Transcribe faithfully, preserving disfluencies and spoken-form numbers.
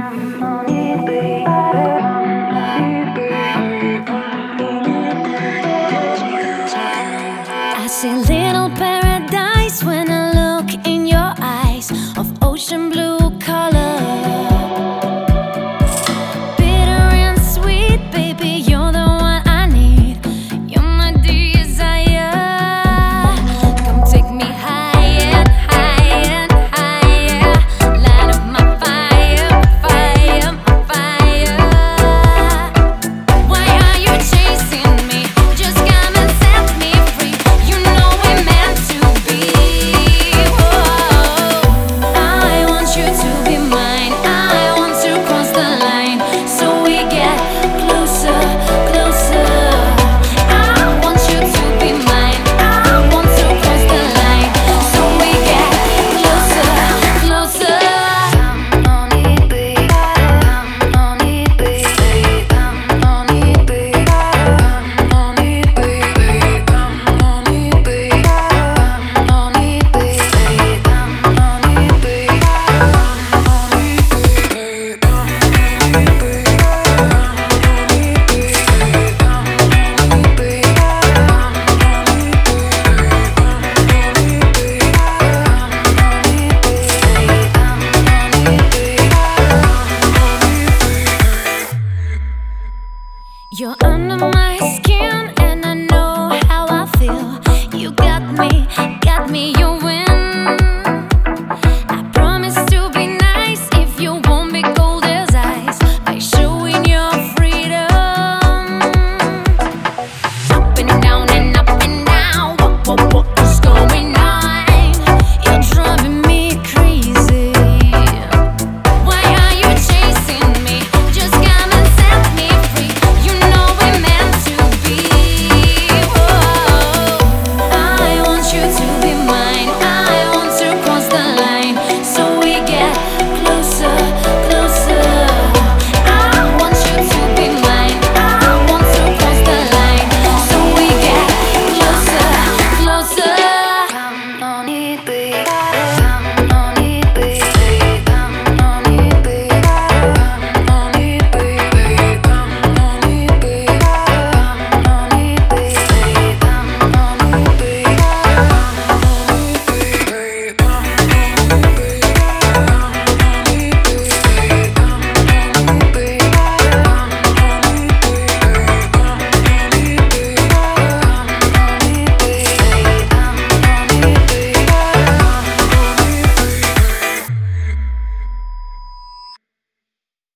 I see little paradise when I look in your eyes of ocean blue color. Bitter and sweet, baby, you're the one I need. You're my desire. Come take me higher, higher, higher. Light up my fire, fire, my fire. Why are you chasing me? Just come and set me free. You know we're meant to be. Whoa. I want you to be mine. I want to cross the line so we get closer, closer. I want you to be mine. I want to cross the line so we get closer, closer. Come on it, babe. Come on it, babe. Come on it, babe. Come on it, babe. Come on it, babe. Come on it, babe. Come on it, babe. You're under my